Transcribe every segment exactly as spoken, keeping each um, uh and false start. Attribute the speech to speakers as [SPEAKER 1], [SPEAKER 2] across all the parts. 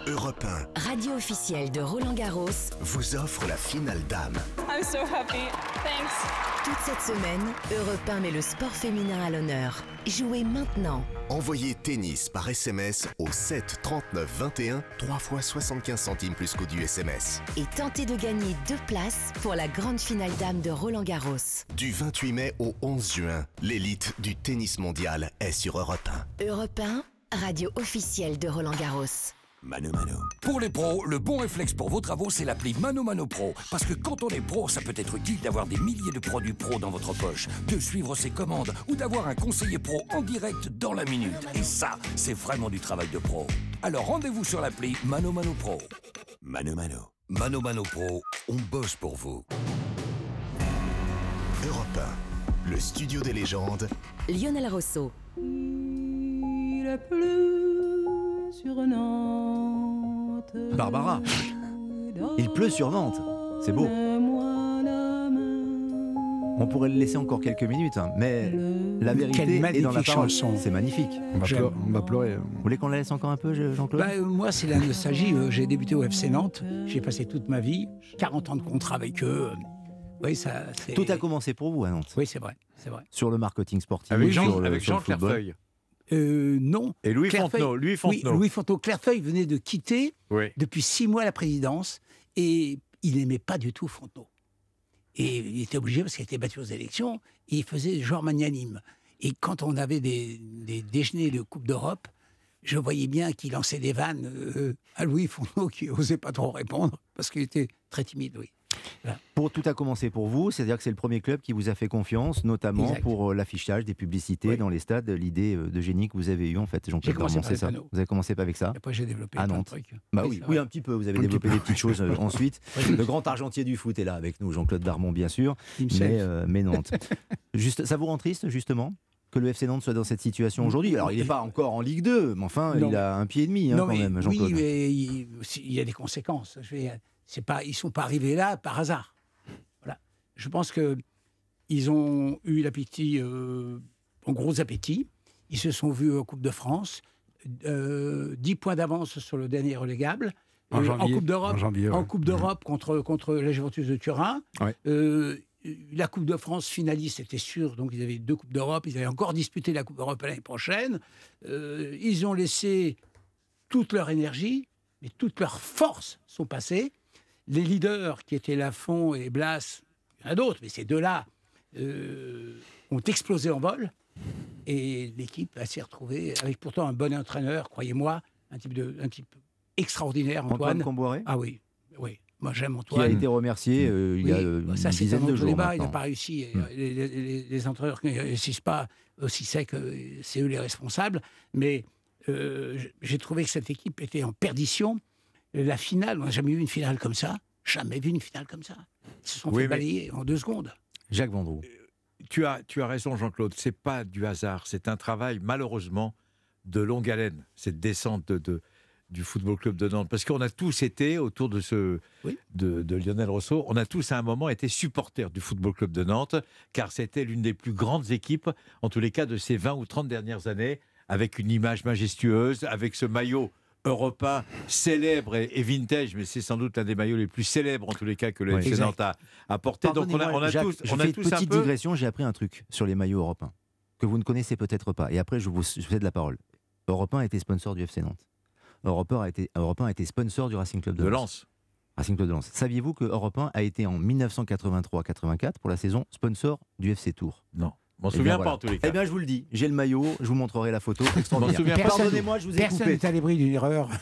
[SPEAKER 1] Europe un,
[SPEAKER 2] Radio officielle de Roland Garros,
[SPEAKER 1] vous offre la finale dames.
[SPEAKER 3] I'm so happy. Thanks.
[SPEAKER 2] toute cette semaine, Europe un met le sport féminin à l'honneur. Jouez maintenant.
[SPEAKER 1] Envoyez tennis par S M S au sept trente-neuf vingt et un, trois fois soixante-quinze centimes plus coût du S M S.
[SPEAKER 2] Et tentez de gagner deux places pour la grande finale dames de Roland Garros.
[SPEAKER 1] Du vingt-huit mai au onze juin, l'élite du tennis mondial est sur Europe un.
[SPEAKER 2] Europe un, radio officielle de Roland Garros.
[SPEAKER 1] Mano Mano.
[SPEAKER 4] Pour les pros, le bon réflexe pour vos travaux, c'est l'appli Mano Mano Pro. Parce que quand on est pro, ça peut être utile d'avoir des milliers de produits pro dans votre poche, de suivre ses commandes ou d'avoir un conseiller pro en direct dans la minute. Et ça, c'est vraiment du travail de pro. Alors rendez-vous sur l'appli Mano Mano Pro.
[SPEAKER 1] Mano Mano.
[SPEAKER 4] Mano Mano Pro, on bosse pour vous.
[SPEAKER 1] Europe un, le studio des légendes.
[SPEAKER 2] Lionel Rosso.
[SPEAKER 5] Il a plu sur Nantes.
[SPEAKER 6] Barbara, il pleut sur Nantes. C'est beau. On pourrait le laisser encore quelques minutes, hein, mais la vérité
[SPEAKER 7] Quelle
[SPEAKER 6] est dans la
[SPEAKER 7] magnifique
[SPEAKER 6] parole.
[SPEAKER 7] chanson.
[SPEAKER 6] C'est magnifique.
[SPEAKER 8] On va,
[SPEAKER 7] J'aime.
[SPEAKER 8] pleurer, on va pleurer.
[SPEAKER 6] Vous voulez qu'on la laisse encore un peu, Jean-Claude?
[SPEAKER 7] Bah, euh, moi, c'est la nostalgie. Euh, J'ai débuté au F C Nantes. J'ai passé toute ma vie, quarante ans de contrat avec eux. Oui, ça, c'est...
[SPEAKER 6] Tout a commencé pour vous à Nantes.
[SPEAKER 7] Oui, c'est vrai, c'est vrai.
[SPEAKER 6] Sur le marketing sportif,
[SPEAKER 8] Avec Jean,
[SPEAKER 6] sur le,
[SPEAKER 8] avec
[SPEAKER 6] sur
[SPEAKER 8] Jean
[SPEAKER 6] le football.
[SPEAKER 8] Clairefeuille.
[SPEAKER 7] Euh, non.
[SPEAKER 8] Et Louis
[SPEAKER 7] Clairefeuille-
[SPEAKER 8] Fontenot. Louis
[SPEAKER 7] Oui,
[SPEAKER 8] Fontenot.
[SPEAKER 7] Louis Fontenot. Clairefeuille venait de quitter
[SPEAKER 8] Oui.
[SPEAKER 7] depuis six mois la présidence et il n'aimait pas du tout Fontenot. Et il était obligé parce qu'il était battu aux élections et il faisait genre magnanime. Et quand on avait des, des déjeuners de Coupe d'Europe, je voyais bien qu'il lançait des vannes euh, à Louis Fontenot qui n'osait pas trop répondre parce qu'il était très timide, oui.
[SPEAKER 6] Pour tout a commencé pour vous, c'est-à-dire que c'est le premier club qui vous a fait confiance, notamment
[SPEAKER 7] Exact.
[SPEAKER 6] pour euh, l'affichage des publicités
[SPEAKER 7] Oui.
[SPEAKER 6] dans les stades, l'idée euh, de génie que vous avez eue en fait, Jean-Claude
[SPEAKER 7] J'ai commencé
[SPEAKER 6] Darmon,
[SPEAKER 7] par
[SPEAKER 6] c'est
[SPEAKER 7] les
[SPEAKER 6] ça.
[SPEAKER 7] panneaux.
[SPEAKER 6] Vous avez commencé pas avec ça.
[SPEAKER 7] Après, j'ai développé
[SPEAKER 6] À
[SPEAKER 7] plein de
[SPEAKER 6] Nantes.
[SPEAKER 7] trucs.
[SPEAKER 6] Bah oui,
[SPEAKER 7] c'est
[SPEAKER 6] oui,
[SPEAKER 7] vrai.
[SPEAKER 6] un petit peu. Vous avez
[SPEAKER 7] Un petit
[SPEAKER 6] développé
[SPEAKER 7] peu.
[SPEAKER 6] des petites choses euh, ensuite.
[SPEAKER 7] Oui.
[SPEAKER 6] Le grand argentier du foot est là avec nous, Jean-Claude Darmon, bien sûr,
[SPEAKER 7] Himself.
[SPEAKER 6] mais, euh, mais Nantes. Juste, ça vous rend triste, justement, que le F C Nantes soit dans cette situation aujourd'hui? Alors, il n'est pas encore en Ligue deux, mais enfin,
[SPEAKER 7] Non.
[SPEAKER 6] il a un pied et demi, hein,
[SPEAKER 7] Non,
[SPEAKER 6] quand
[SPEAKER 7] mais,
[SPEAKER 6] même, Jean-Claude.
[SPEAKER 7] oui, mais il, il y a des conséquences. Je vais, c'est pas, ils ne sont pas arrivés là par hasard. Voilà. Je pense qu'ils ont eu l'appétit, euh, un gros appétit. Ils se sont vus en Coupe de France, euh, dix points d'avance sur le dernier relégable.
[SPEAKER 8] En
[SPEAKER 7] Euh,
[SPEAKER 8] janvier.
[SPEAKER 7] Coupe d'Europe,
[SPEAKER 8] En janvier, ouais.
[SPEAKER 7] en Coupe d'Europe contre, contre la Juventus de Turin.
[SPEAKER 8] Ouais.
[SPEAKER 7] Euh, la Coupe de France finaliste, c'était sûr. Donc, ils avaient deux Coupes d'Europe. Ils avaient encore disputé la Coupe d'Europe l'année prochaine. Euh, ils ont laissé toute leur énergie, mais toutes leurs forces sont passées. Les leaders qui étaient Lafont et Blas, il y en a d'autres, mais ces deux-là euh, ont explosé en vol. Et l'équipe a s'est retrouvée avec pourtant un bon entraîneur, croyez-moi, un type, de, un type extraordinaire,
[SPEAKER 6] Antoine
[SPEAKER 7] Antoine.
[SPEAKER 6] Comboiré,
[SPEAKER 7] Ah oui, oui. Moi, j'aime
[SPEAKER 6] qui a
[SPEAKER 7] Antoine.
[SPEAKER 6] été remercié euh, il y a
[SPEAKER 7] Oui,
[SPEAKER 6] euh,
[SPEAKER 7] bah,
[SPEAKER 6] une
[SPEAKER 7] ça, c'est un
[SPEAKER 6] dizaine de
[SPEAKER 7] autre
[SPEAKER 6] jours
[SPEAKER 7] débat. Il n'a
[SPEAKER 6] maintenant.
[SPEAKER 7] pas réussi. Et,
[SPEAKER 6] Mm.
[SPEAKER 7] euh, Les, les- les- les entraîneurs qui ne réussissent pas aussi sec, euh, c'est eux les responsables. Mais euh, j- j'ai trouvé que cette équipe était en perdition. La finale, on n'a jamais vu une finale comme ça. Jamais vu une finale comme ça. Ils se sont
[SPEAKER 8] Oui,
[SPEAKER 7] fait
[SPEAKER 8] mais-
[SPEAKER 7] balayer en deux secondes.
[SPEAKER 6] Jacques Vendroux.
[SPEAKER 8] Tu as, tu as raison, Jean-Claude. C'est pas du hasard. C'est un travail, malheureusement, de longue haleine. Cette descente de, de- du Football Club de Nantes. Parce qu'on a tous été, autour de, ce,
[SPEAKER 7] Oui.
[SPEAKER 8] de, de Lionel Rosso, on a tous à un moment été supporters du Football Club de Nantes, car c'était l'une des plus grandes équipes, en tous les cas, de ces vingt ou trente dernières années, avec une image majestueuse, avec ce maillot européen célèbre et, et vintage, mais c'est sans doute l'un des maillots les plus célèbres, en tous les cas, que le
[SPEAKER 6] Oui.
[SPEAKER 8] F C
[SPEAKER 7] Exact.
[SPEAKER 8] Nantes a, a porté. Donc on a, on a
[SPEAKER 6] Jacques,
[SPEAKER 8] tous,
[SPEAKER 6] je
[SPEAKER 8] on
[SPEAKER 6] fais
[SPEAKER 8] a
[SPEAKER 6] une
[SPEAKER 8] tous un
[SPEAKER 6] petite
[SPEAKER 8] peu...
[SPEAKER 6] digression, j'ai appris un truc sur les maillots européens que vous ne connaissez peut-être pas. Et après, je vous je vous cède la parole. Europe un a été sponsor du F C Nantes. Europe un a été, Europe un a été sponsor du Racing Club de,
[SPEAKER 8] de
[SPEAKER 6] Lens.
[SPEAKER 8] Lens.
[SPEAKER 6] Racing Club de Lens. Saviez-vous que Europe un a été en mille neuf cent quatre-vingt-trois quatre-vingt-quatre pour la saison sponsor du F C Tour?
[SPEAKER 8] Non. Je m'en
[SPEAKER 6] Eh
[SPEAKER 8] souviens
[SPEAKER 6] bien,
[SPEAKER 8] pas
[SPEAKER 6] voilà.
[SPEAKER 8] en tous les cas.
[SPEAKER 6] Eh bien, je vous le dis, j'ai le maillot, je vous montrerai la photo.
[SPEAKER 8] Je m'en
[SPEAKER 6] Extraordinaire.
[SPEAKER 8] souviens pas.
[SPEAKER 6] Pardonnez-moi, je vous ai
[SPEAKER 7] Personne
[SPEAKER 6] coupé.
[SPEAKER 7] n'est à l'abri d'une erreur.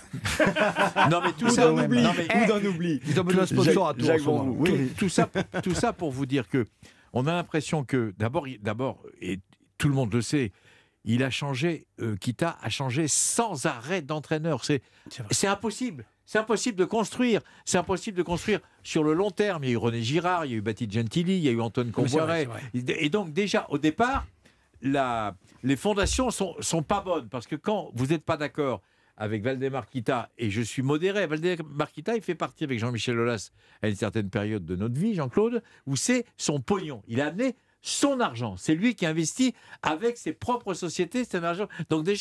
[SPEAKER 8] Non mais tout
[SPEAKER 6] Ou
[SPEAKER 8] ça,
[SPEAKER 6] d'un oubli,
[SPEAKER 8] non, mais-
[SPEAKER 6] ou d'un oubli.
[SPEAKER 8] Ils ont besoin de sponsors à
[SPEAKER 6] Jacques-
[SPEAKER 8] tour,
[SPEAKER 6] Jacques
[SPEAKER 8] en ce moment.
[SPEAKER 6] Vendroux, oui.
[SPEAKER 8] Tout, tout ça, tout ça pour vous dire que on a l'impression que d'abord, il- d'abord, et tout le monde le sait, il a changé, euh, Kita a changé sans arrêt d'entraîneur. C'est,
[SPEAKER 7] C'est vrai.
[SPEAKER 8] c'est impossible. C'est impossible de construire. C'est impossible de construire sur le long terme. Il y a eu René Girard, il y a eu Baptiste Gentili, il y a eu Antoine
[SPEAKER 7] Oui, c'est vrai,
[SPEAKER 8] Comboiré.
[SPEAKER 7] c'est vrai.
[SPEAKER 8] Et donc déjà au départ, la, les fondations sont, sont pas bonnes parce que quand vous n'êtes pas d'accord avec Valdemar Kita, et je suis modéré, Valdemar Kita, il fait partie avec Jean-Michel Aulas à une certaine période de notre vie, Jean-Claude, où c'est son pognon. Il a amené son argent. C'est lui qui investit avec ses propres sociétés, c'est un argent. Donc déjà,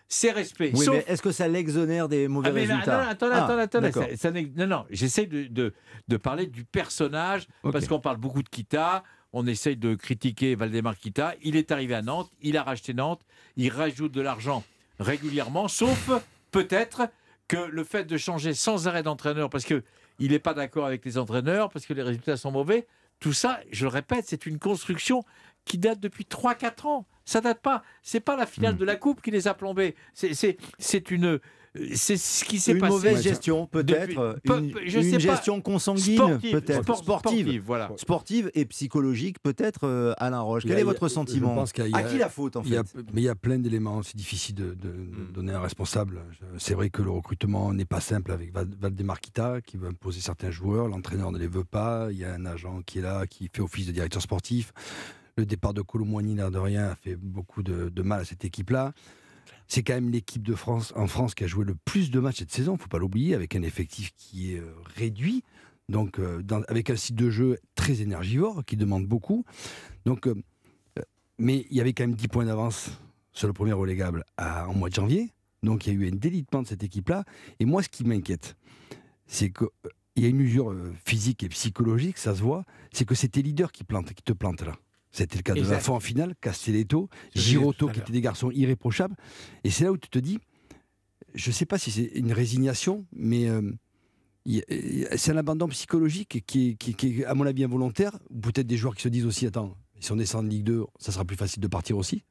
[SPEAKER 8] c'est respect.
[SPEAKER 6] Oui,
[SPEAKER 8] Sauf...
[SPEAKER 6] mais est-ce que ça l'exonère des mauvais
[SPEAKER 8] Ah, mais là,
[SPEAKER 6] résultats?
[SPEAKER 8] non, attendez,
[SPEAKER 6] Ah,
[SPEAKER 8] attendez, attendez.
[SPEAKER 6] d'accord.
[SPEAKER 8] Ça- ça n'est- non, non, j'essaie de, de, de parler du personnage,
[SPEAKER 6] Ok.
[SPEAKER 8] parce qu'on parle beaucoup de Kita, on essaye de critiquer Valdemar Kita. Il est arrivé à Nantes, il a racheté Nantes, il rajoute de l'argent régulièrement, sauf peut-être que le fait de changer sans arrêt d'entraîneur, parce qu'il n'est pas d'accord avec les entraîneurs, parce que les résultats sont mauvais, tout ça, je le répète, c'est une construction qui date depuis trois quatre ans. Ça date pas. C'est pas la finale
[SPEAKER 6] Mm.
[SPEAKER 8] de la Coupe qui les a plombés. C'est, c'est, c'est une... C'est ce qui s'est
[SPEAKER 6] Une
[SPEAKER 8] passé.
[SPEAKER 6] mauvaise gestion, peut-être.
[SPEAKER 8] Depuis- peu-
[SPEAKER 6] Une,
[SPEAKER 8] je
[SPEAKER 6] une
[SPEAKER 8] sais pas.
[SPEAKER 6] gestion consanguine,
[SPEAKER 8] Sportive,
[SPEAKER 6] peut-être.
[SPEAKER 8] sport- sportive, voilà.
[SPEAKER 6] Sportive et psychologique, peut-être, euh, Alain Roche.
[SPEAKER 9] Il y
[SPEAKER 6] Quel
[SPEAKER 9] a-
[SPEAKER 6] est
[SPEAKER 9] il y a-
[SPEAKER 6] votre
[SPEAKER 9] je
[SPEAKER 6] sentiment?
[SPEAKER 9] pense qu'il y a-
[SPEAKER 6] À qui la faute, en
[SPEAKER 9] Il y a-
[SPEAKER 6] fait?
[SPEAKER 9] mais il y a plein d'éléments, c'est difficile de, de- de donner un responsable. Je- C'est vrai que le recrutement n'est pas simple avec Val- Valdemar Kita qui veut imposer certains joueurs, l'entraîneur ne les veut pas, il y a un agent qui est là, qui fait office de directeur sportif. Le départ de Colomboigny, l'air de rien, a fait beaucoup de, de mal à cette équipe-là. C'est quand même l'équipe de France, en France, qui a joué le plus de matchs cette saison, il ne faut pas l'oublier, avec un effectif qui est euh, réduit, donc euh, dans- avec un site de jeu très énergivore, qui demande beaucoup. Donc, euh, euh, mais il y avait quand même dix points d'avance sur le premier relégable à- en mois de janvier, donc il y a eu un délitement de cette équipe-là. Et moi, ce qui m'inquiète, c'est qu'il y a une usure euh, physique et psychologique, ça se voit, c'est que c'est tes leaders qui, plantent, qui te plantent là. C'était le cas de
[SPEAKER 7] Exact.
[SPEAKER 9] Lafont en finale, Castelletto,
[SPEAKER 7] Je
[SPEAKER 9] Girotto,
[SPEAKER 7] disais tout à
[SPEAKER 9] qui
[SPEAKER 7] l'heure.
[SPEAKER 9] étaient des garçons irréprochables. Et c'est là où tu te dis, je ne sais pas si c'est une résignation, mais euh, il y a- c'est un abandon psychologique qui est, qui, est- qui est, à mon avis, involontaire. Ou peut-être des joueurs qui se disent aussi, attends, si on descend de Ligue deux, ça sera plus facile de partir aussi.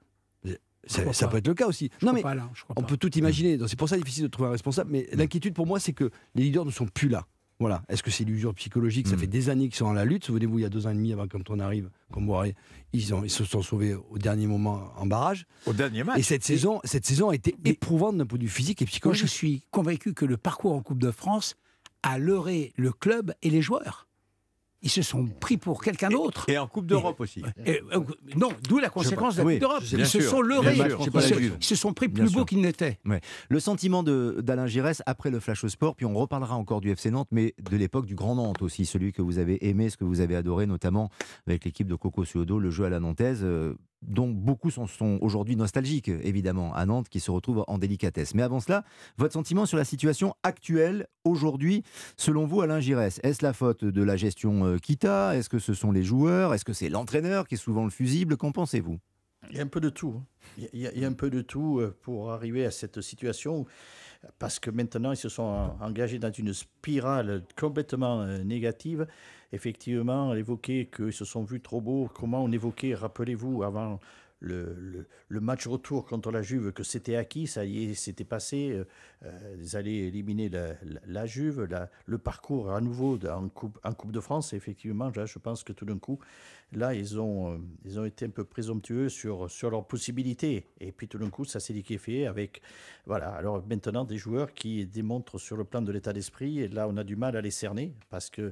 [SPEAKER 9] Ça,
[SPEAKER 7] crois
[SPEAKER 9] ça
[SPEAKER 7] pas.
[SPEAKER 9] peut être le cas aussi.
[SPEAKER 7] Je
[SPEAKER 9] non,
[SPEAKER 7] crois
[SPEAKER 9] mais
[SPEAKER 7] pas, là, je crois
[SPEAKER 9] on
[SPEAKER 7] pas.
[SPEAKER 9] peut tout imaginer. Donc c'est pour ça difficile de trouver un responsable. Mais l'inquiétude pour moi, c'est que les leaders ne sont plus là. Voilà. Est-ce que c'est l'usure psychologique? Ça
[SPEAKER 6] Mm.
[SPEAKER 9] fait des années qu'ils sont dans la lutte. Souvenez-vous, il y a deux ans et demi, avant quand on arrive, comme Boiré, ils, ont, ils se sont sauvés au dernier moment en barrage.
[SPEAKER 8] Au dernier match.
[SPEAKER 9] Et cette saison, cette saison a été
[SPEAKER 7] Et-
[SPEAKER 9] éprouvante d'un point de vue physique et
[SPEAKER 7] Moi, je
[SPEAKER 9] psychologique.
[SPEAKER 7] suis convaincu que le parcours en Coupe de France a leurré le club et les joueurs. Ils se sont pris pour quelqu'un d'autre.
[SPEAKER 8] Et en Coupe d'Europe aussi.
[SPEAKER 7] Et, euh, non, d'où la conséquence de la
[SPEAKER 6] Oui,
[SPEAKER 7] Coupe d'Europe.
[SPEAKER 8] bien
[SPEAKER 7] Ils se
[SPEAKER 8] sûr,
[SPEAKER 7] sont leurrés.
[SPEAKER 8] bien
[SPEAKER 7] Ils
[SPEAKER 8] sûr.
[SPEAKER 7] se-
[SPEAKER 6] Pas la Juve.
[SPEAKER 7] ils se sont pris
[SPEAKER 6] Bien
[SPEAKER 7] plus
[SPEAKER 6] sûr.
[SPEAKER 7] beaux qu'ils n'étaient.
[SPEAKER 6] Le sentiment de- d'Alain Giresse après le Flash au Sport, puis on reparlera encore du F C Nantes, mais de l'époque du Grand Nantes aussi, celui que vous avez aimé, ce que vous avez adoré, notamment avec l'équipe de Coco Suodo, le jeu à la nantaise, euh, dont beaucoup sont, sont aujourd'hui nostalgiques, évidemment, à Nantes, qui se retrouvent en délicatesse. Mais avant cela, votre sentiment sur la situation actuelle, aujourd'hui, selon vous, Alain Giresse, est-ce la faute de la gestion euh, Kita? Est-ce que ce sont les joueurs? Est-ce que c'est l'entraîneur qui est souvent le fusible? Qu'en pensez-vous?
[SPEAKER 10] Il y a un peu de tout. hein. Il y a, il y a un peu de tout euh, pour arriver à cette situation, parce que maintenant, ils se sont en- engagés dans une spirale complètement euh, négative. Effectivement, évoquer qu'ils se sont vus trop beaux, comment on évoquait, rappelez-vous, avant le, le- le match retour contre la Juve, que c'était acquis, ça y est, c'était passé, euh, euh, ils allaient éliminer la, la- la Juve, la- le parcours à nouveau de- en coupe, en coupe de France. Et effectivement, là, je pense que tout d'un coup, là, ils ont, euh, ils ont été un peu présomptueux sur, sur leurs possibilités. Et puis tout d'un coup, ça s'est liquéfié avec, voilà, alors maintenant, des joueurs qui démontrent sur le plan de l'état d'esprit, et là, on a du mal à les cerner, parce que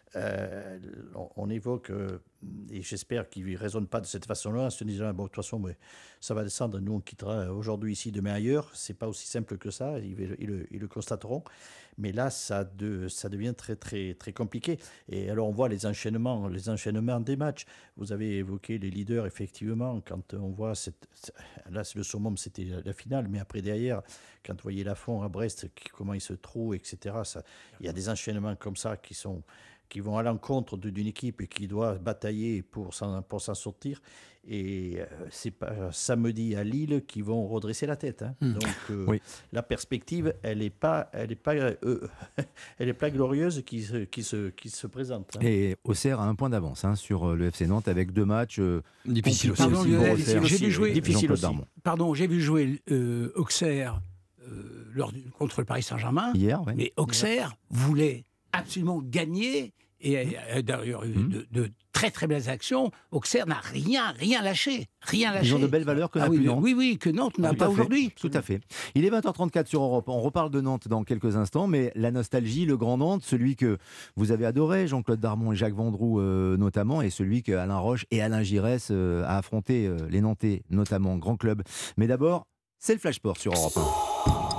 [SPEAKER 10] euh, on, on évoque, euh, et j'espère qu'ils ne raisonnent pas de cette façon-là, en se disant, bon, de toute façon, ouais, ça va descendre, nous, on quittera aujourd'hui ici, demain ailleurs. C'est pas aussi simple que ça, ils, ils le- ils le constateront. Mais là, ça, de, ça devient très, très, très compliqué. Et alors, on voit les enchaînements, les enchaînements des matchs. Vous avez évoqué les leaders, effectivement, quand on voit cette... Là, c'est le summum, c'était la, la finale, mais après, derrière, quand vous voyez Lafont à Brest, qui- comment il se trouve, et cetera, ça, il y a des enchaînements comme ça qui sont... qui vont à l'encontre de- d'une équipe et qui doit batailler pour s'en, pour s'en sortir. Et euh, c'est pas samedi à Lille qui vont redresser la tête. hein.
[SPEAKER 9] Hmm.
[SPEAKER 10] Donc euh,
[SPEAKER 6] Oui.
[SPEAKER 10] la perspective, elle n'est pas, elle est pas, euh, elle est pas glorieuse qui se, qui se, qui se présente. hein.
[SPEAKER 6] Et Auxerre a un point d'avance hein, sur le F C Nantes avec deux matchs euh,
[SPEAKER 9] Difficile aussi.
[SPEAKER 6] compliqués
[SPEAKER 7] Pardon,
[SPEAKER 6] aussi pour
[SPEAKER 7] Lionel,
[SPEAKER 6] Auxerre.
[SPEAKER 7] j'ai vu jouer-
[SPEAKER 10] difficile
[SPEAKER 6] Jean-Claude
[SPEAKER 10] aussi.
[SPEAKER 6] Darmon.
[SPEAKER 7] Pardon, j'ai vu jouer euh, Auxerre euh, lors du- contre le Paris Saint-Germain.
[SPEAKER 6] Hier, ouais.
[SPEAKER 7] Mais Auxerre voulait absolument gagner. Et euh, d'ailleurs, eu
[SPEAKER 6] Mhm.
[SPEAKER 7] de, de très très belles actions. Auxerre n'a rien, rien lâché. Rien lâché.
[SPEAKER 6] Ils ont de belles valeurs que
[SPEAKER 7] Ah
[SPEAKER 6] n'a
[SPEAKER 7] oui,
[SPEAKER 6] plus Nantes.
[SPEAKER 7] oui, oui, que Nantes n'a
[SPEAKER 6] Tout à
[SPEAKER 7] pas
[SPEAKER 6] fait,
[SPEAKER 7] aujourd'hui.
[SPEAKER 6] Tout à fait. Il est vingt heures trente-quatre sur Europe. On reparle de Nantes dans quelques instants, mais la nostalgie, le grand Nantes, celui que vous avez adoré, Jean-Claude Darmon et Jacques Vendroux euh, notamment, et celui que Alain Roche et Alain Giresse euh, a affronté euh, les Nantais, notamment grand club. Mais d'abord, c'est le Flash Sport sur Europe un.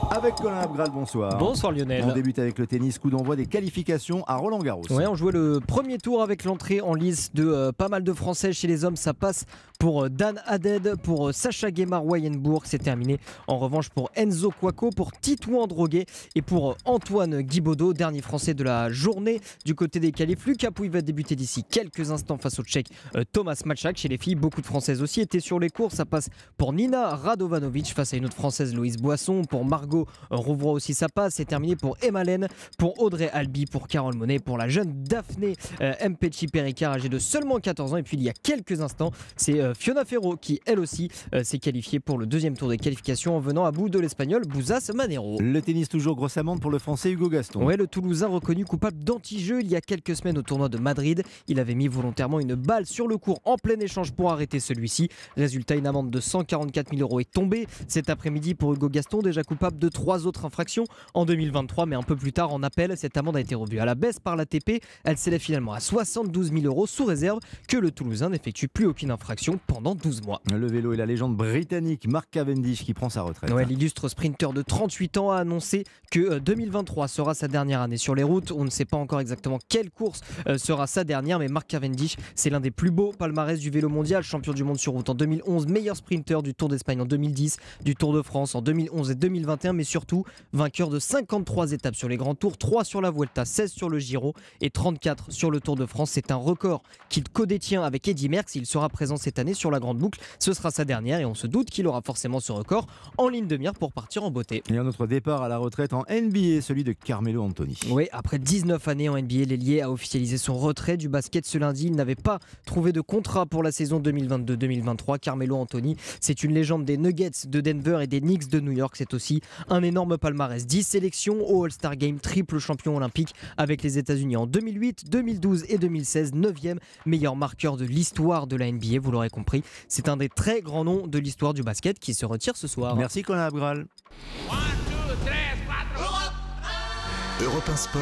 [SPEAKER 6] Avec Colin Abgral, bonsoir.
[SPEAKER 11] Bonsoir Lionel.
[SPEAKER 6] On débute avec le tennis, coup d'envoi des qualifications à Roland-Garros.
[SPEAKER 11] Ouais, on jouait le premier tour avec l'entrée en lice de euh, pas mal de Français. Chez les hommes, ça passe pour euh, Dan Haded, pour euh, Sacha Guémard-Wayenbourg. C'est terminé en revanche pour Enzo Couaco, pour Titouan Droguet et pour euh, Antoine Guibaudot, dernier Français de la journée. Du côté des qualifs, Lucas Pouille va débuter d'ici quelques instants face au Tchèque euh, Thomas Matchak. Chez les filles, beaucoup de Françaises aussi étaient sur les cours. Ça passe pour Nina Radovanovic face à une autre Française, Louise Boisson. Pour Margot Rouvroy aussi, ça passe. C'est terminé pour Emma Lenne, pour Audrey Albi, pour Carole Monet, pour la jeune Daphné euh, Mpetshi Perricard, âgée de seulement quatorze ans. Et puis il y a quelques instants, c'est euh, Fiona Ferro qui, elle aussi, euh, s'est qualifiée pour le deuxième tour des qualifications en venant à bout de l'Espagnol Bouzas Manero.
[SPEAKER 6] Le tennis, toujours grosse amende pour le Français Hugo Gaston.
[SPEAKER 11] Ouais, le Toulousain reconnu coupable d'anti-jeu il y a quelques semaines au tournoi de Madrid. Il avait mis volontairement une balle sur le court en plein échange pour arrêter celui-ci. Résultat, une amende de cent quarante-quatre mille euros est tombée cet après-midi pour Hugo Gaston, déjà coupable de trois autres infractions en deux mille vingt-trois, mais un peu plus tard en appel, cette amende a été revue à la baisse par l'A T P. Elle s'élève finalement à soixante-douze mille euros sous réserve que le Toulousain n'effectue plus aucune infraction pendant douze mois.
[SPEAKER 6] Le vélo et la légende britannique Mark Cavendish qui prend sa retraite.
[SPEAKER 11] Ouais, l'illustre sprinter de trente-huit ans a annoncé que deux mille vingt-trois sera sa dernière année sur les routes. On ne sait pas encore exactement quelle course sera sa dernière, mais Mark Cavendish, c'est l'un des plus beaux palmarès du vélo mondial. Champion du monde sur route en deux mille onze, meilleur sprinter du Tour d'Espagne en deux mille dix, du Tour de France en deux mille onze et deux mille vingt et un, mais surtout vainqueur de cinquante-trois étapes sur les grands tours, trois sur la Vuelta, seize sur le Giro et trente-quatre sur le Tour de France. C'est un record qu'il co-détient avec Eddy Merckx. Il sera présent cette année sur la grande boucle. Ce sera sa dernière et on se doute qu'il aura forcément ce record en ligne de mire pour partir en beauté.
[SPEAKER 6] Et un autre départ à la retraite en N B A, celui de Carmelo Anthony.
[SPEAKER 11] Oui, après dix-neuf années en N B A, l'ailier a officialisé son retrait du basket ce lundi. Il n'avait pas trouvé de contrat pour la saison deux mille vingt-deux deux mille vingt-trois. Carmelo Anthony, c'est une légende des Nuggets de Denver et des Knicks de New York. C'est aussi un énorme palmarès. dix sélections au All-Star Game, triple champion olympique avec les États-Unis en deux mille huit, deux mille douze et deux mille seize, neuvième meilleur marqueur de l'histoire de la N B A. Vous l'aurez compris, c'est un des très grands noms de l'histoire du basket qui se retire ce soir.
[SPEAKER 6] Merci Colin Abgral.
[SPEAKER 1] Europe un Sport,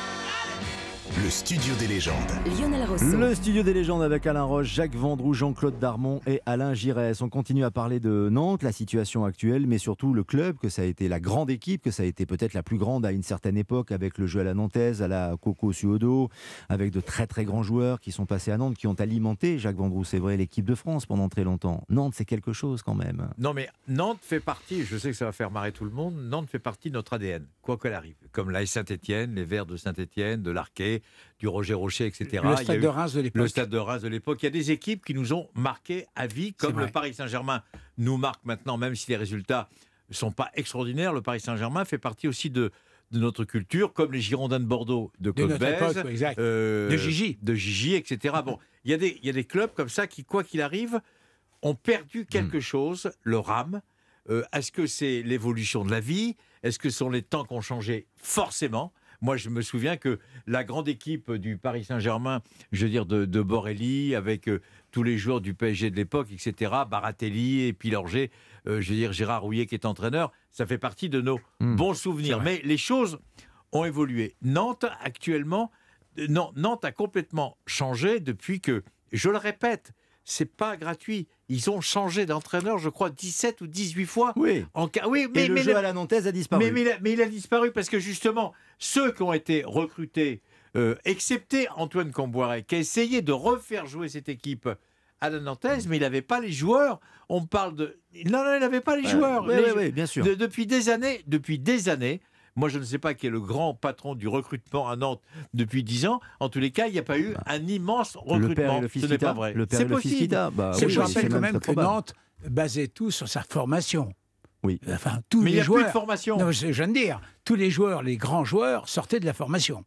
[SPEAKER 1] le studio des légendes.
[SPEAKER 2] Lionel Rousseau.
[SPEAKER 6] Le studio des légendes avec Alain Roche, Jacques Vendroux, Jean-Claude Darmon et Alain Giresse. On continue à parler de Nantes, la situation actuelle, mais surtout le club, que ça a été la grande équipe, que ça a été peut-être la plus grande à une certaine époque, avec le jeu à la nantaise, à la Coco Suodo, avec de très très grands joueurs qui sont passés à Nantes, qui ont alimenté, Jacques Vendroux, c'est vrai, l'équipe de France pendant très longtemps. Nantes, c'est quelque chose quand même.
[SPEAKER 8] Non mais Nantes fait partie, je sais que ça va faire marrer tout le monde, Nantes fait partie de notre A D N, quoi qu'elle arrive. Comme l'A S Saint-Étienne, les Verts de Saint-Étienne, de l'Arquet, du Roger Rocher, et cetera.
[SPEAKER 7] Le stade de Reims de l'époque.
[SPEAKER 8] Le stade de Reims de l'époque. Il y a des équipes qui nous ont marqués à vie, comme le Paris Saint-Germain nous marque maintenant, même si les résultats ne sont pas extraordinaires. Le Paris Saint-Germain fait partie aussi de, de notre culture, comme les Girondins de Bordeaux de Claude Bèze,
[SPEAKER 7] euh, de Gigi.
[SPEAKER 8] De Gigi, et cetera. Bon, il y a des, il y a des clubs comme ça qui, quoi qu'il arrive, ont perdu quelque mmh. chose, le rame. Euh, est-ce que c'est l'évolution de la vie ? Est-ce que ce sont les temps qui ont changé ? Forcément. Moi, je me souviens que la grande équipe du Paris Saint-Germain, je veux dire de, de Borelli, avec euh, tous les joueurs du P S G de l'époque, et cetera, Baratelli et Pilorget, euh, je veux dire Gérard Rouillet qui est entraîneur, ça fait partie de nos mmh, bons souvenirs. Mais les choses ont évolué. Nantes, actuellement, euh, non, Nantes a complètement changé depuis que, je le répète, c'est pas gratuit. Ils ont changé d'entraîneur, je crois, dix-sept ou dix-huit fois.
[SPEAKER 6] Oui.
[SPEAKER 8] En ca... oui mais,
[SPEAKER 6] Et le
[SPEAKER 8] mais
[SPEAKER 6] jeu
[SPEAKER 8] le...
[SPEAKER 6] à la nantaise a disparu.
[SPEAKER 8] Mais, mais, il a, mais il a disparu parce que justement, ceux qui ont été recrutés, euh, excepté Antoine Comboiré, qui a essayé de refaire jouer cette équipe à la nantaise, mais il n'avait pas les joueurs. On parle de... Non, non, il n'avait pas les
[SPEAKER 6] ouais,
[SPEAKER 8] joueurs.
[SPEAKER 6] Oui,
[SPEAKER 8] les...
[SPEAKER 6] oui, oui, bien sûr.
[SPEAKER 8] De, depuis des années, depuis des années, moi, je ne sais pas qui est le grand patron du recrutement à Nantes depuis dix ans. En tous les cas, il n'y a pas eu un immense recrutement.
[SPEAKER 6] Le père et le
[SPEAKER 8] Ce n'est pas vrai.
[SPEAKER 6] Le père
[SPEAKER 8] c'est
[SPEAKER 6] et le
[SPEAKER 8] possible.
[SPEAKER 6] Bah,
[SPEAKER 7] c'est
[SPEAKER 6] oui,
[SPEAKER 7] je
[SPEAKER 6] oui,
[SPEAKER 7] rappelle quand même que
[SPEAKER 6] probable.
[SPEAKER 7] Nantes basait tout sur sa formation.
[SPEAKER 6] Oui.
[SPEAKER 7] Enfin, tous
[SPEAKER 8] Mais
[SPEAKER 7] les
[SPEAKER 8] il n'y a
[SPEAKER 7] joueurs,
[SPEAKER 8] plus de formation.
[SPEAKER 7] Non, je viens de dire, tous les joueurs, les grands joueurs, sortaient de la formation.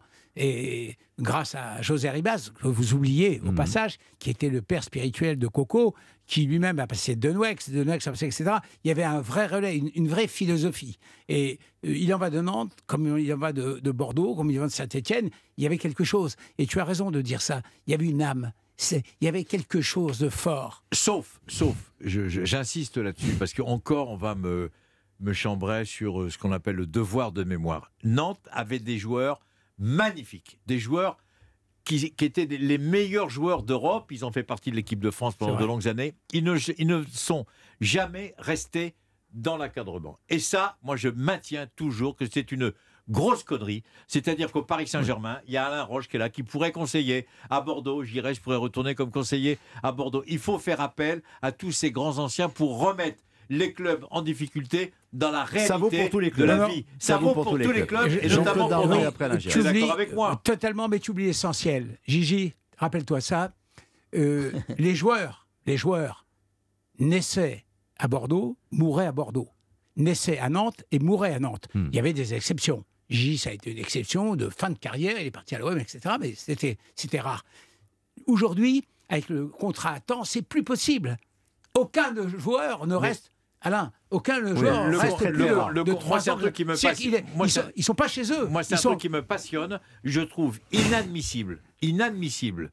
[SPEAKER 7] Et grâce à José Ribas, que vous oubliez au mmh. passage, qui était le père spirituel de Coco, qui lui-même a passé de Denouex, de Denouex a passé, et cetera. Il y avait un vrai relais, une, une vraie philosophie. Et euh, il en va de Nantes, comme il en va de, de Bordeaux, comme il en va de Saint-Étienne. Il y avait quelque chose. Et tu as raison de dire ça. Il y avait une âme. C'est, il y avait quelque chose de fort.
[SPEAKER 8] Sauf, sauf, je, je, j'insiste là-dessus, parce qu'encore on va me, me chambrer sur ce qu'on appelle le devoir de mémoire. Nantes avait des joueurs magnifiques, des joueurs qui, qui étaient les meilleurs joueurs d'Europe. Ils ont fait partie de l'équipe de France pendant de longues années. Ils ne, ils ne sont jamais restés dans l'encadrement. Et ça, moi, je maintiens toujours que c'est une grosse connerie. C'est-à-dire qu'au Paris Saint-Germain, il y a Alain Roche qui est là, qui pourrait conseiller à Bordeaux. J'irais, je pourrais retourner comme conseiller à Bordeaux. Il faut faire appel à tous ces grands anciens pour remettre les clubs en difficulté dans la réalité
[SPEAKER 6] Ça vaut pour tous les clubs.
[SPEAKER 8] de la
[SPEAKER 6] Non,
[SPEAKER 8] vie. Ça, ça vaut pour, pour tous les clubs,
[SPEAKER 7] clubs.
[SPEAKER 8] et
[SPEAKER 7] Je,
[SPEAKER 8] notamment pour nous. Tu es d'accord avec moi?
[SPEAKER 7] Totalement, mais tu oublies l'essentiel. Gigi, rappelle-toi ça. Euh, les joueurs, les joueurs naissaient à Bordeaux, mouraient à Bordeaux. Naissaient à Nantes et mouraient à Nantes. Hmm. Il y avait des exceptions. Gigi, ça a été une exception de fin de carrière. Il est parti à l'O M, et cetera. Mais c'était, c'était rare. Aujourd'hui, avec le contrat à temps, c'est plus possible. Aucun de joueur ne reste... Alain, aucun le joueur
[SPEAKER 8] oui,
[SPEAKER 7] reste
[SPEAKER 8] le,
[SPEAKER 7] plus
[SPEAKER 8] le,
[SPEAKER 7] de,
[SPEAKER 8] le,
[SPEAKER 7] de
[SPEAKER 8] moi,
[SPEAKER 7] trois
[SPEAKER 8] c'est un
[SPEAKER 7] ans.
[SPEAKER 8] truc qui me passionne.
[SPEAKER 7] Ils, sont, ils sont pas chez eux.
[SPEAKER 8] Moi, c'est
[SPEAKER 7] ils
[SPEAKER 8] un
[SPEAKER 7] sont...
[SPEAKER 8] truc qui me passionne. Je trouve inadmissible, inadmissible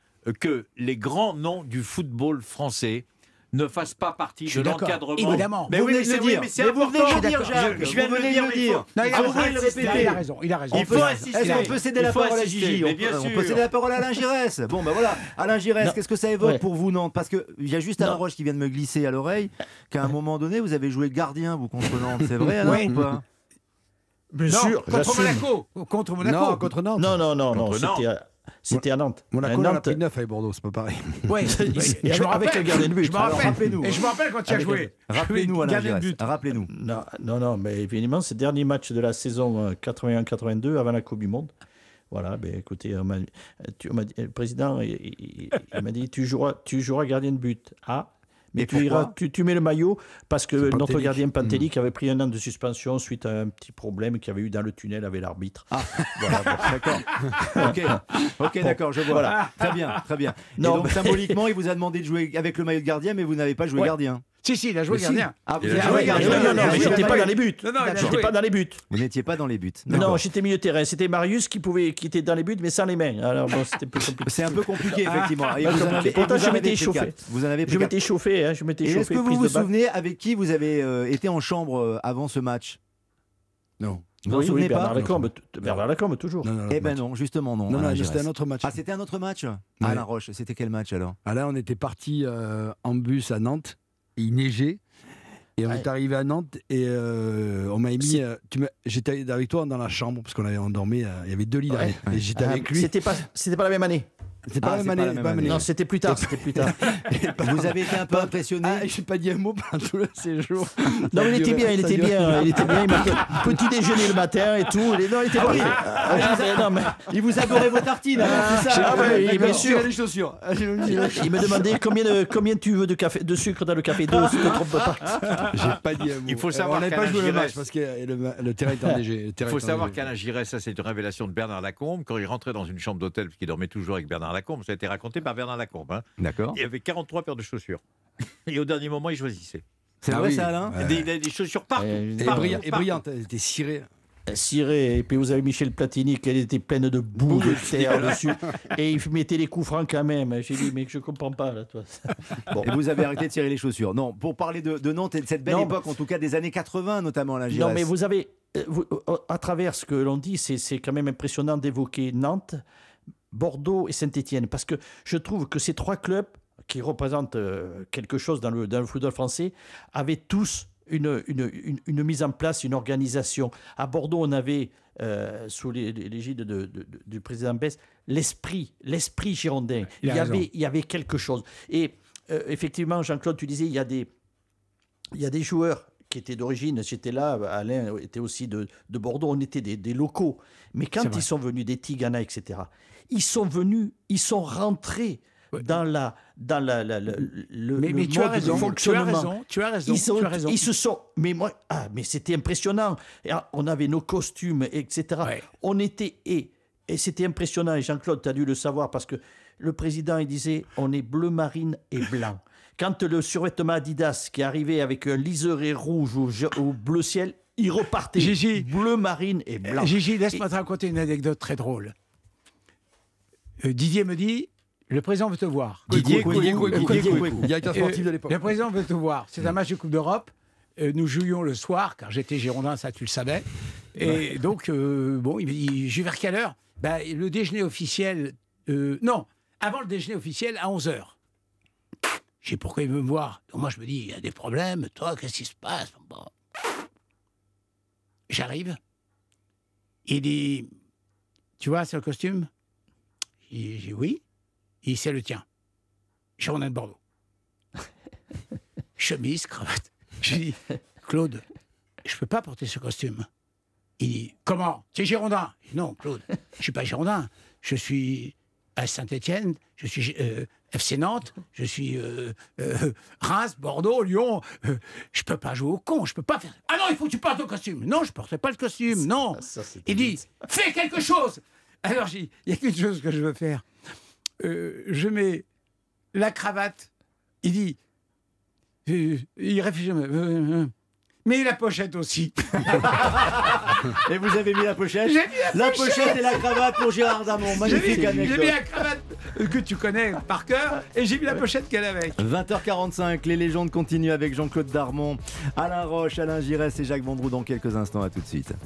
[SPEAKER 8] que les grands noms du football français ne fassent pas partie de l'encadrement.
[SPEAKER 7] Évidemment.
[SPEAKER 8] Mais
[SPEAKER 7] vous
[SPEAKER 8] oui, mais c'est oui, mais c'est important.
[SPEAKER 6] Je, dire, Jacques,
[SPEAKER 8] je viens de le dire.
[SPEAKER 6] Le dire.
[SPEAKER 7] Non, il, a
[SPEAKER 6] faut
[SPEAKER 7] raison,
[SPEAKER 6] le répéter.
[SPEAKER 7] il a raison. Il a raison.
[SPEAKER 6] Il faut assister. Est-ce qu'on peut céder la parole à Gigi? On peut, on peut céder la parole à Alain Giresse. Bon, ben voilà. Alain Giresse, qu'est-ce que ça évoque ouais. pour vous, Nantes? Parce qu'il y a juste Alain Roche qui vient de me glisser à l'oreille qu'à un moment donné, vous avez joué gardien, vous, contre Nantes. C'est vrai, Alain, ou pas?
[SPEAKER 10] Bien
[SPEAKER 7] non,
[SPEAKER 10] sûr.
[SPEAKER 7] Contre Monaco. Contre Monaco.
[SPEAKER 9] Non, contre Nantes.
[SPEAKER 10] Non, non, non, non. C'était à, c'était à Nantes.
[SPEAKER 9] Monaco,
[SPEAKER 10] Nantes...
[SPEAKER 9] on a pris neuf avec Bordeaux, c'est pas pareil.
[SPEAKER 7] Oui, je me rappelle le gardien de but. Je me rappelle. Et je me rappelle quand il a joué.
[SPEAKER 6] Rappelez-nous, Alain Giresse. Rappelez-nous.
[SPEAKER 10] Non, non, non, mais évidemment, c'est le dernier match de la saison quatre-vingt-un quatre-vingt-deux avant la Coupe du Monde. Voilà, ben écoutez, on m'a, tu, on m'a dit, le président, il, il, il m'a dit tu joueras, tu joueras gardien de but. Ah. Mais tu, iras, tu, tu mets le maillot parce que notre Pantélique. gardien Pantélique mmh. avait pris un an de suspension suite à un petit problème qu'il y avait eu dans le tunnel avec l'arbitre.
[SPEAKER 6] Ah, voilà, bon, d'accord. Ok, ok, bon, d'accord, je vois. Voilà. Très bien, très bien. Non, Et donc, mais... symboliquement, il vous a demandé de jouer avec le maillot de gardien, mais vous n'avez pas joué
[SPEAKER 7] ouais.
[SPEAKER 6] gardien.
[SPEAKER 7] Si, si, il a joué mais gardien.
[SPEAKER 6] Si. Ah, vous
[SPEAKER 10] avez joué gardien. Non, non, non, mais j'étais pas dans les buts.
[SPEAKER 7] Non, non,
[SPEAKER 10] j'étais pas dans les buts.
[SPEAKER 6] Vous n'étiez pas dans les buts.
[SPEAKER 10] Non, j'étais milieu de terrain. C'était Marius qui pouvait, qui était dans les buts, mais sans les mains. Alors bon, c'était plus compliqué.
[SPEAKER 6] C'est un peu compliqué, effectivement. Et vous en avez,
[SPEAKER 10] pourtant, je m'étais échauffé.
[SPEAKER 6] Vous en avez
[SPEAKER 10] je m'étais chauffé, hein, je m'étais chauffé.
[SPEAKER 6] Est-ce que vous vous souvenez avec qui vous avez euh, été en chambre euh, avant ce match?
[SPEAKER 9] Non.
[SPEAKER 6] Vous oui, vous souvenez
[SPEAKER 10] oui, Bernard
[SPEAKER 6] pas
[SPEAKER 10] Lacombe, Bernard Lacombe, toujours.
[SPEAKER 9] Non, non,
[SPEAKER 6] eh ben non, justement non.
[SPEAKER 9] Non, non c'était un autre match.
[SPEAKER 6] Ah, c'était un autre match. Ouais. Alain Roche, c'était quel match alors?
[SPEAKER 9] Ah là, on était parti euh, en bus à Nantes. Il neigeait. Et on ouais. est arrivé à Nantes et euh, on m'a mis. Euh, tu m'as, j'étais avec toi dans la chambre parce qu'on avait endormi. Euh, il y avait deux lits ouais. derrière. Et j'étais ah, avec lui.
[SPEAKER 10] C'était pas, c'était pas la même année.
[SPEAKER 9] C'était pas, ah, la même année.
[SPEAKER 10] Non, c'était plus tard. C'était plus tard.
[SPEAKER 6] Vous avez été un peu impressionné.
[SPEAKER 9] Ah, je n'ai pas dit un mot pendant tout le séjour.
[SPEAKER 10] Non, mais il était bien, il était bien, il était bien. Il m'a petit déjeuner le matin et tout. Non, il était pas.
[SPEAKER 6] Il vous adorait vos tartines. C'est ça.
[SPEAKER 10] Bien sûr.
[SPEAKER 9] Les chaussures.
[SPEAKER 10] Il me demandait combien de combien tu veux de café, de sucre dans le café. Deux, ne te trompe pas.
[SPEAKER 9] J'ai pas dit un mot.
[SPEAKER 8] Il faut savoir.
[SPEAKER 9] On n'avait pas joué le match parce que le terrain était enneigé.
[SPEAKER 8] Il faut savoir qu'Alain Giresse, ça c'est une révélation de Bernard Lacombe quand il rentrait dans une chambre d'hôtel parce qu'il dormait toujours avec Bernard Lacombe. Ça a été raconté par Bernard Lacombe. Hein.
[SPEAKER 6] D'accord.
[SPEAKER 8] Il y avait quarante-trois paires de chaussures. Et au dernier moment, il choisissait.
[SPEAKER 6] C'est ah vrai, oui. ça, Alain
[SPEAKER 8] ouais. des, des, des chaussures partout.
[SPEAKER 9] Euh,
[SPEAKER 8] partout,
[SPEAKER 9] et,
[SPEAKER 8] partout.
[SPEAKER 9] et brillantes, elles étaient cirées.
[SPEAKER 10] Ciré, et puis vous avez Michel Platini qui était pleine de boue de terre dessus et il mettait les coups francs quand même. J'ai dit mais je comprends pas là toi.
[SPEAKER 6] Bon. Et vous avez arrêté de cirer les chaussures. Non, pour parler de, de Nantes et de cette belle non, époque en tout cas des années quatre-vingts notamment la Giresse.
[SPEAKER 10] Non mais vous avez vous, à travers ce que l'on dit c'est, c'est quand même impressionnant d'évoquer Nantes, Bordeaux et Saint-Étienne parce que je trouve que ces trois clubs qui représentent quelque chose dans le, dans le football français avaient tous Une, une, une, une mise en place, une organisation. À Bordeaux, on avait, euh, sous l'égide de, de, de, du président Besse, l'esprit, l'esprit girondin. Il, il, y avait, il y avait quelque chose. Et euh, effectivement, Jean-Claude, tu disais, il y a des, il y a des joueurs qui étaient d'origine, j'étais là, Alain était aussi de, de Bordeaux, on était des, des locaux. Mais quand ils sont venus, des Tigana, et cetera, ils sont venus, ils sont rentrés dans la dans la, la, la le,
[SPEAKER 7] mais,
[SPEAKER 10] le
[SPEAKER 7] mais
[SPEAKER 10] mode
[SPEAKER 7] tu as raison,
[SPEAKER 10] de fonctionnement.
[SPEAKER 7] Tu as raison, tu as raison,
[SPEAKER 10] ils, sont,
[SPEAKER 7] tu as raison.
[SPEAKER 10] ils se sont mais moi ah mais c'était impressionnant. On avait nos costumes et cetera. Ouais. On était et et c'était impressionnant. Et Jean-Claude, tu as dû le savoir parce que le président il disait on est bleu marine et blanc. Quand le survêtement Adidas qui arrivait avec un liseré rouge ou, ou bleu ciel, il repartait Gigi, bleu marine et blanc.
[SPEAKER 7] Gigi, laisse-moi et... te raconter une anecdote très drôle. Euh, Didier me dit le président veut te voir.
[SPEAKER 9] Didier Couicou, directeur sportif de l'époque.
[SPEAKER 7] Le président veut te voir. C'est un match de Coupe d'Europe. Euh, nous jouions le soir, car j'étais Girondin, ça tu le savais. Et ouais. donc, euh, bon, il me dit, je vais vers quelle heure ben, le déjeuner officiel, euh, non, avant le déjeuner officiel, à onze heures. Je dis, pourquoi il veut me voir? Donc moi, je me dis, il y a des problèmes, toi, qu'est-ce qui se passe? Bon. J'arrive. Il dit, tu vois, c'est le costume? J'ai dit, oui. Il dit, c'est le tien. Girondin de Bordeaux. Chemise, cravate. Je dis, Claude, je ne peux pas porter ce costume. Il dit, comment? Tu es Girondin? Je dis, non, Claude, je ne suis pas Girondin. Je suis à Saint-Étienne, je suis euh, F C Nantes, je suis euh, euh, Reims, Bordeaux, Lyon. Euh, je ne peux pas jouer au con, je ne peux pas faire... Ah non, il faut que tu portes le costume. Non, je ne porterai pas le costume, non.
[SPEAKER 10] Ça, ça,
[SPEAKER 7] il dit, fais quelque chose. Alors, j'ai dit, il y a qu'une chose que je veux faire. Euh, je mets la cravate. Il dit, euh, il réfléchit, euh, euh, mais la pochette aussi.
[SPEAKER 6] Et vous avez mis la pochette?
[SPEAKER 7] J'ai mis la,
[SPEAKER 6] La
[SPEAKER 7] pochette.
[SPEAKER 6] pochette et la cravate pour Gérard Darmon. Magnifique
[SPEAKER 7] J'ai mis,
[SPEAKER 6] anecdote.
[SPEAKER 7] j'ai mis la cravate que tu connais par cœur et j'ai mis la pochette qu'elle avait avec.
[SPEAKER 6] vingt heures quarante-cinq, les légendes continuent avec Jean-Claude Darmon, Alain Roche, Alain Giresse et Jacques Vendroux dans quelques instants. À tout de suite.